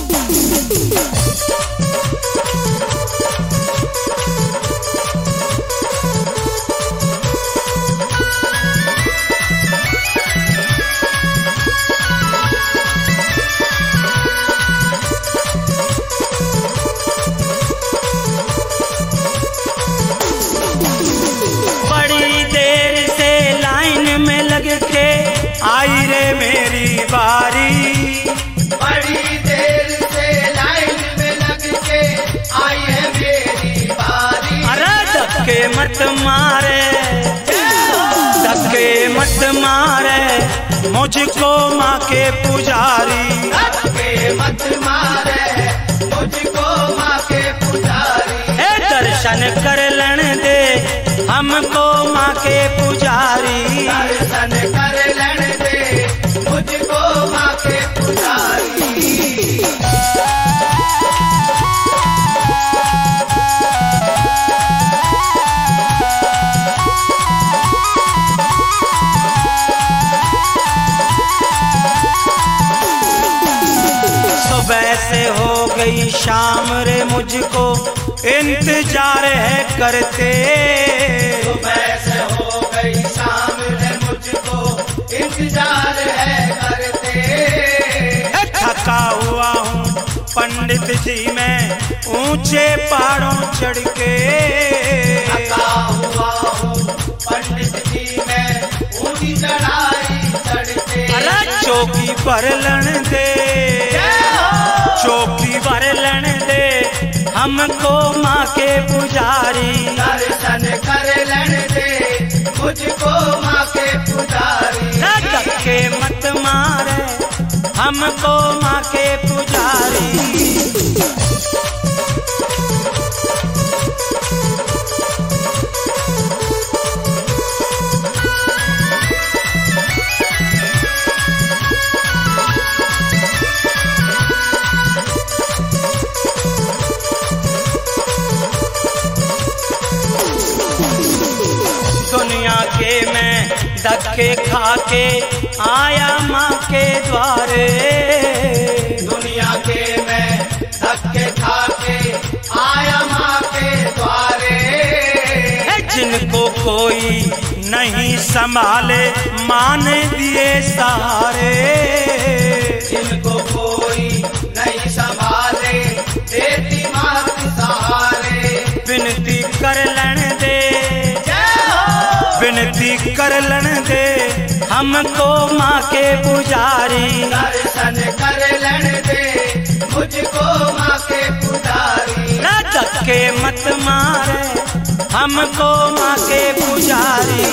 आई रे मेरी बारी, बड़ी देर से लाइन में लग के आई है मेरी बारी। अरे धक्के मत मारे, धक्के मत मारे मुझको माँ के पुजारी, धक्के मत मारे मुझको माँ के पुजारी। दर्शन कर लेने दे हमको माँ के पुजारी, दर्शन कर लेने दे मुझको माँ के पुजारी। सुबह से हो गई शाम रे मुझको इंतजार है करते, सुबह से हो गई शाम रे मुझको इंतजार है करते। थका हुआ हूँ पंडित जी मैं ऊंचे पहाड़ों चढ़ के, थका हुआ हूँ पंडित जी मैं ऊंची चढ़ाई चढ़ते। अरे चौकी पर लन दे, चौकी पर लन दे हमको माँ के पुजारी, दर्शन कर लेने दे मुझको माँ के पुजारी। धक्के मत मारे हमको माँ के पुजारी। दुनिया के मैं धक्के खा के आया माँ के द्वारे, दुनिया के मैं धक्के खा के आया माँ के द्वारे। जिनको कोई नहीं संभाले माँ ने दिए सहारे, जिनको कोई नहीं संभाले देती माँ के सहारे। विनती कर लेने दे, विनती कर लेने दे हमको माँ के पुजारी, दर्शन कर लेने दे मुझको माँ के पुजारी। धक्के मत मारे हमको माँ के पुजारी।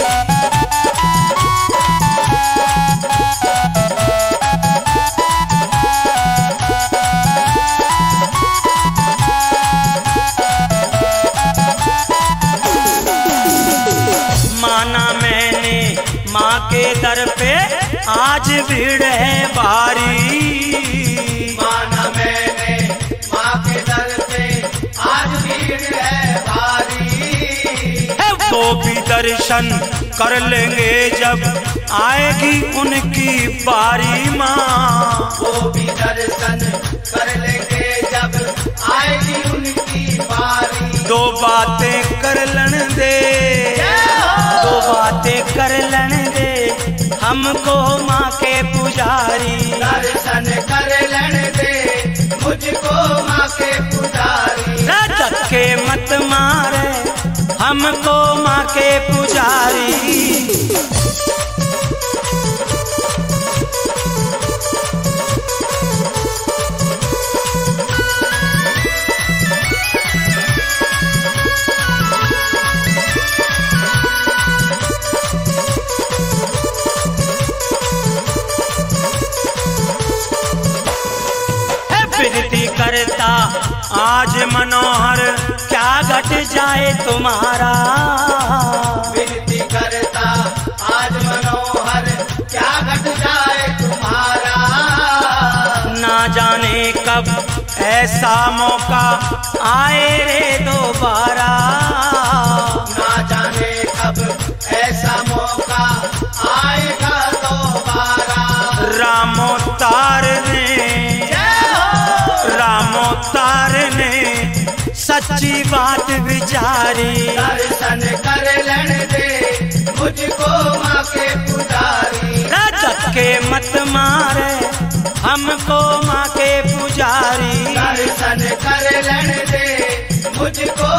माना मैंने माँ के दर पे आज भीड़ है भारी, माना मैंने माँ के दर पे आज भीड़ है भारी। वो भी दर्शन कर लेंगे जब आएगी उनकी बारी माँ, वो भी दर्शन कर लेंगे जब आएगी उनकी बारी। दो बातें कर लेने दे, दो बातें कर लेने दे हमको माँ के पुजारी, दर्शन कर लेने दे मुझको माँ के पुजारी। धक्के मत मारे हमको माँ के पुजारी। विनती करता आज मनोहर क्या घट जाए तुम्हारा, विनती करता आज मनोहर क्या घट जाए तुम्हारा। ना जाने कब ऐसा मौका आए रे दोबारा, ना जाने कब ऐसा मौका आएगा दोबारा। रामोतार ने सच्ची बात विचारी। दर्शन कर लेन दे मुझको माँ के पुजारी। धक्के मत मारे हमको माँ के पुजारी। दर्शन कर लेन दे मुझको